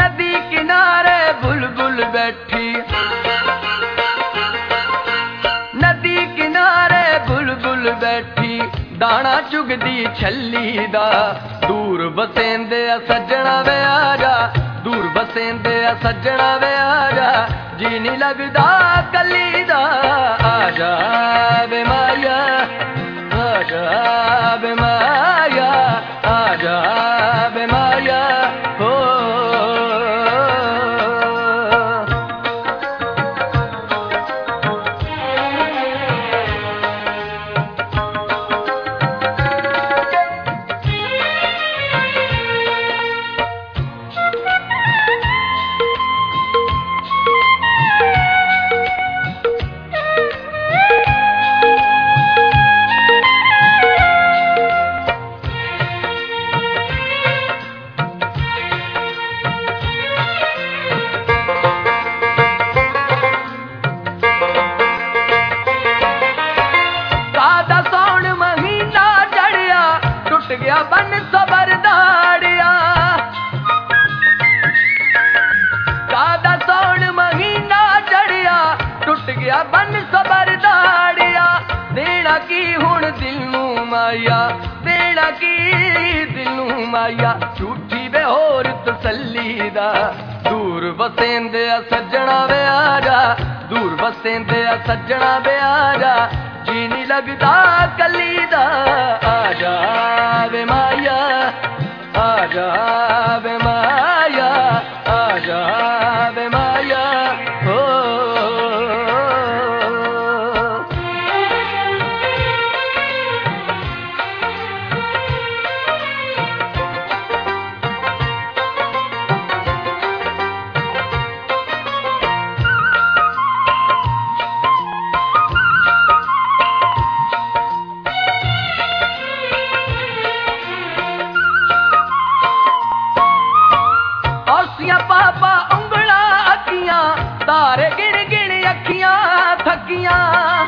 नदी किनारे बुलबुल बैठी, नदी किनारे बुलबुल बैठी, दाना चुगदी छल्ली दा। दूर बसेंदे सज्जना वे आजा, दूर बसेंदे सज्जना वे आजा, जी नहीं लगदा कली दा। आजा वे माया, आजा वे माया, आजा वे माया हो। गया बन सबर दाड़िया, कादा सौन महीना चढ़िया, टुट गया बन सबर दाड़िया। देना की हुण दिल नू माया, देना की दिल नू माया, झूठी वे होर तसल्ली दा। दूर बसेंदे सज्जना वे आजा, दूर बसेंदे सज्जना वे आजा, जी नहीं लगदा कली दा। आजा वे माया, आजा वे माया, आजा वे माया हो। पापा उंगला अखियां, तारे गिन गिन अखियां थकियां।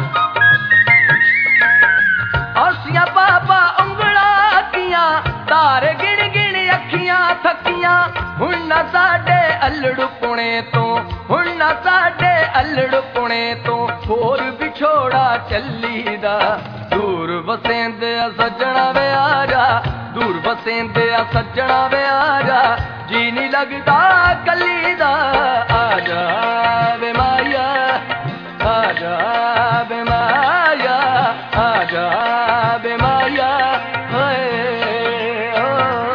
औसिया पापा उंगला अखियां, तारे गिन गिन अखियां थकियां। हुण ना साडे अल्लड़ पुणे तो, हुण ना साडे अल्लड़ पुणे तो, होर बिछोड़ा चली दा। दूर बसेंदे सज्जना वे आजा, दूर बसेंदे सज्जना वे आजा, जी नहीं लगदा कली दा। आजा वे माया, आजा वे माया, आजा वे माया होए ओ।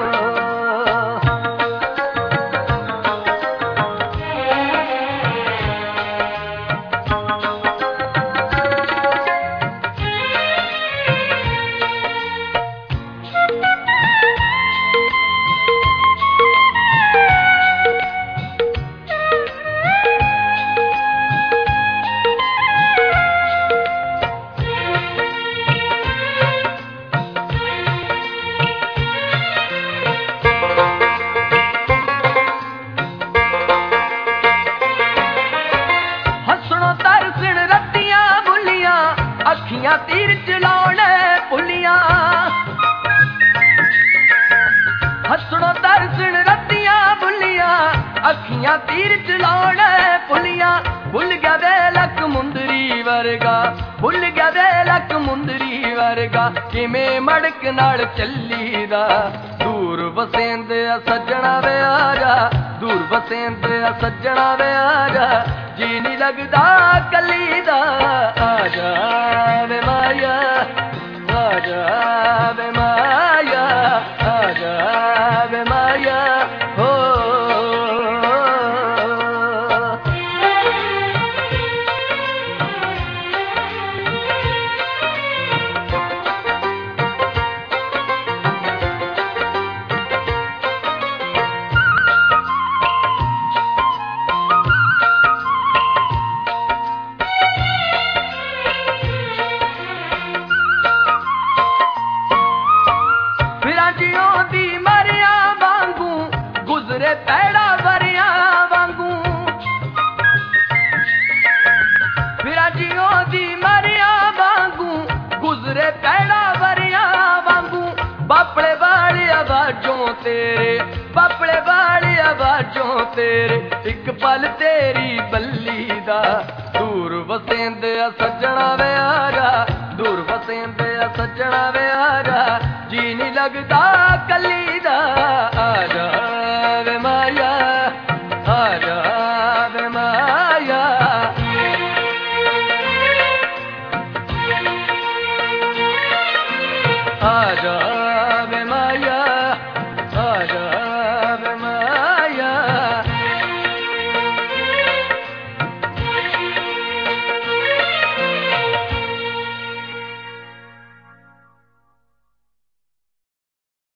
अखियां तीर चलाने पुलियां, हसनो तरसण रतियां बुलियां, अखियां तीर चलाने पुलियां। भुल गया वेलक मुंदरी वर्गा, भुल गया वेलक मुंदरी वर्गा, किमें मड़क नाल चली दा। दूर बसेंदे सज्जना वे आजा, दूर बसेंदे सज्जना वे आजा, जी नहीं लगदा कली दा। आजा वे माया, आजा वे माया, आजा वे माया हो। तेरे एक पल तेरी बल्ली दा दूर वसेंदे सज्जना वे आ जा दूर वसेंदे सज्जना वे आ जा जी नहीं लगदा